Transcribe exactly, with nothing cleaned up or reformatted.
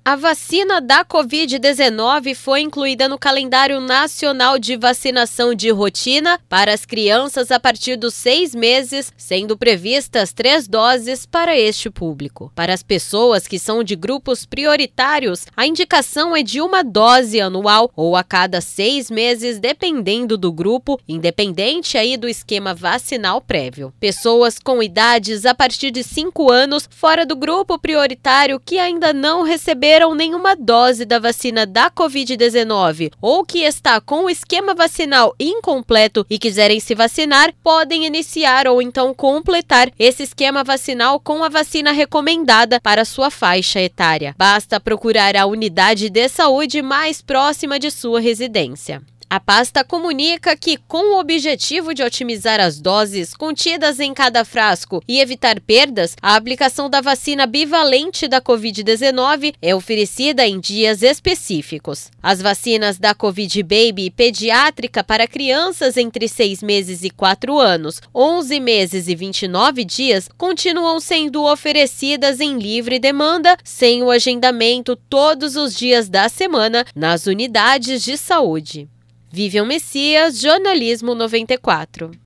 A vacina da covid dezenove foi incluída no calendário nacional de vacinação de rotina para as crianças a partir dos seis meses, sendo previstas três doses para este público. Para as pessoas que são de grupos prioritários, a indicação é de uma dose anual ou a cada seis meses, dependendo do grupo, independente aí do esquema vacinal prévio. Pessoas com idades a partir de cinco anos, fora do grupo prioritário que ainda não receberam nenhuma dose da vacina da covid dezenove ou que está com o esquema vacinal incompleto e quiserem se vacinar, podem iniciar ou então completar esse esquema vacinal com a vacina recomendada para sua faixa etária. Basta procurar a unidade de saúde mais próxima de sua residência. A pasta comunica que, com o objetivo de otimizar as doses contidas em cada frasco e evitar perdas, a aplicação da vacina bivalente da covid dezenove é oferecida em dias específicos. As vacinas da Covid Baby pediátrica para crianças entre seis meses e quatro anos, onze meses e vinte e nove dias continuam sendo oferecidas em livre demanda, sem o agendamento todos os dias da semana nas unidades de saúde. Vivian Messias, Jornalismo noventa e quatro.